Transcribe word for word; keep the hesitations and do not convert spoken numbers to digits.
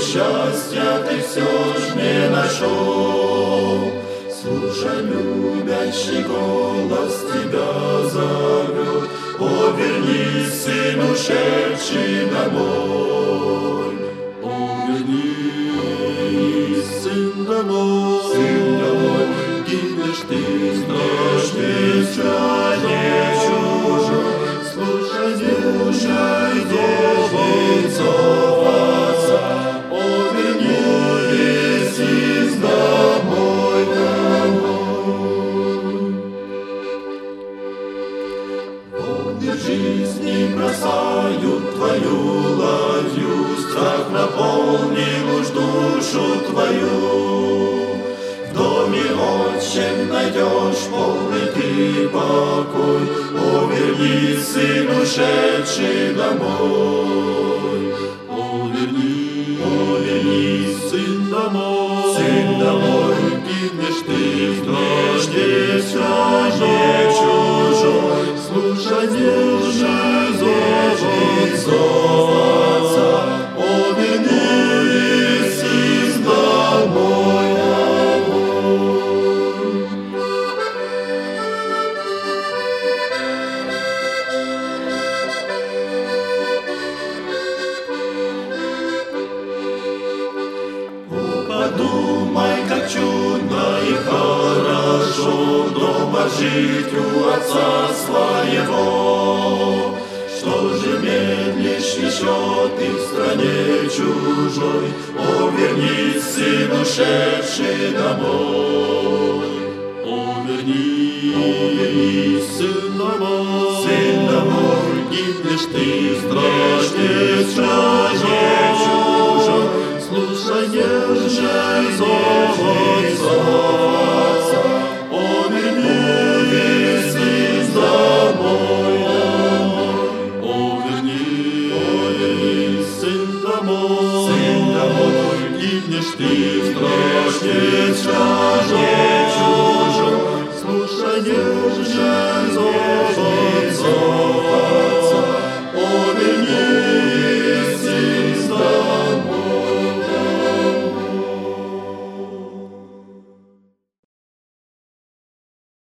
счастья ты все ж не нашел. Слушай, любящий голос тебя зовет: о, вернись, сын, ушедший домой. О, вернись, сын, домой, сын, домой. Гибнешь ты, страшный стране чужой. Слушай, слушай, голос отца: о, вернись из домой, домой. Волны жизни бросают твою ладью, страх наполнил уж душу твою. В доме отчим найдешь полный ты покой. О, вернись, сын, ушедший домой. О, вернись, о, вернись, сын, домой, сын, домой. Гибнешь ты в страшной стране чужой. Слушай, держи зов отца: о, вернись из домой, домой. Подумай, как чудно и хорошо дома жить у отца своего. Что же медлишь еще ты в стране чужой? О, вернись, сын, ушедший домой. О, вернись, о, вернись, сын, домой, сын, домой. Гибнешь ты в страшной стране чужой. Слушай, держи зов отца.